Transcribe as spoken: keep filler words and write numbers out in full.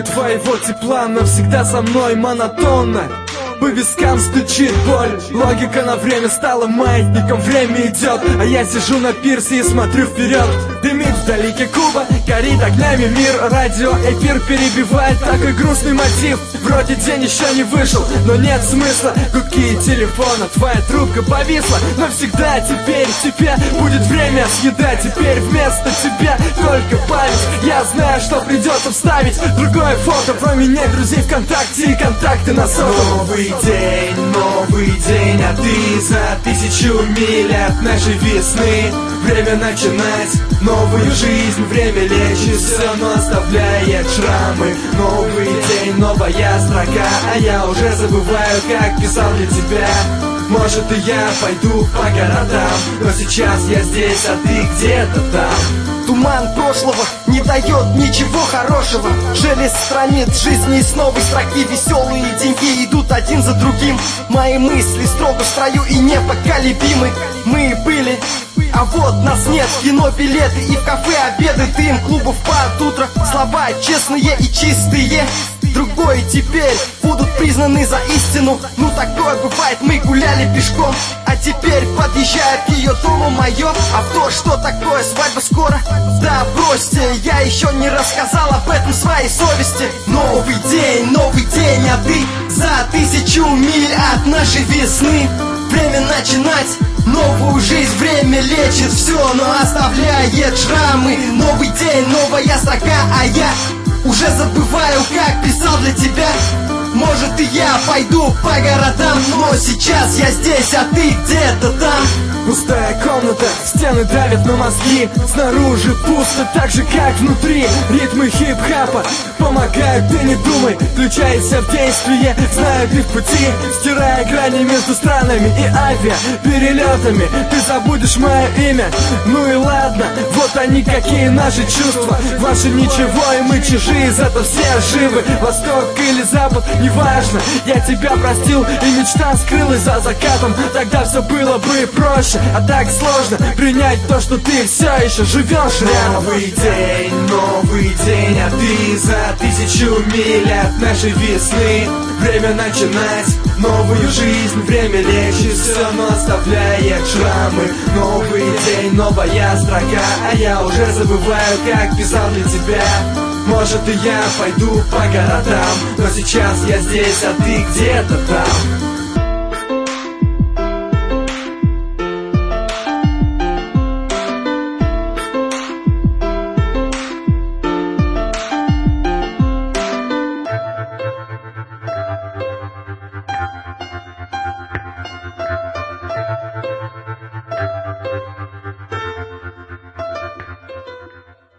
твоего тепла навсегда со мной монотонно. По вискам стучит боль, логика на время стала маятником. Время идет, а я сижу на пирсе и смотрю вперед. Дымит вдалеке Куба, горит огнями мир. Радиоэфир перебивает такой грустный мотив. Вроде день еще не вышел, но нет смысла. Гудки телефона, твоя трубка повисла. Навсегда теперь тебе будет время съедать. Теперь вместо тебя только память. Я знаю, что придется вставить другое фото. Поменять друзей ВКонтакте и контакты на сотовом. Новый день, новый день, а ты за тысячу миль от нашей весны. Время начинать новую жизнь, время лечит все, но оставляет шрамы. Новый день, новая строка, а я уже забываю, как писал для тебя. Может, и я пойду по городам, но сейчас я здесь, а ты где-то там. Туман прошлого не дает ничего хорошего. Шелест страниц жизни и с новой строки. Веселые деньги идут один за другим. Мои мысли строго в строю и непоколебимы. Мы были, а вот нас нет. В кино билеты и в кафе обеды. Дым клубов под утро. Слова честные и чистые. Другой теперь будут признаны за истину. Ну такое бывает, мы гуляли пешком. А теперь подъезжает к ее дому мое авто. Что такое свадьба скоро? Да бросьте, я еще не рассказал об этом своей совести. Новый день, новый день, а ты за тысячу миль от нашей весны. Время начинать новую жизнь, время лечит все, но оставляет шрамы. Новый день, новая строка, а я уже забываю, как писал для тебя. Может, и я пойду по городам, но сейчас я здесь, а ты где-то там. Пустая комната, стены давят на мозги. Снаружи пусто, так же как внутри. Ритмы хип-хапа помогают, ты не думай. Включайся в действие, знаю, ты в пути. Стирая грани между странами и авиаперелетами. Ты забудешь мое имя, ну и ладно. Вот они какие наши чувства. Ваши ничего, и мы чужие, зато все живы. Восток или запад, неважно. Я тебя простил, и мечта скрылась за закатом. Тогда все было бы проще. А так сложно принять то, что ты все еще живешь рядом. Новый день, новый день, а ты за тысячу миль от нашей весны. Время начинать новую жизнь, время лечит все, но оставляет шрамы. Новый день, новая строка, а я уже забываю, как писал для тебя. Может, и я пойду по городам, но сейчас я здесь, а ты где-то там.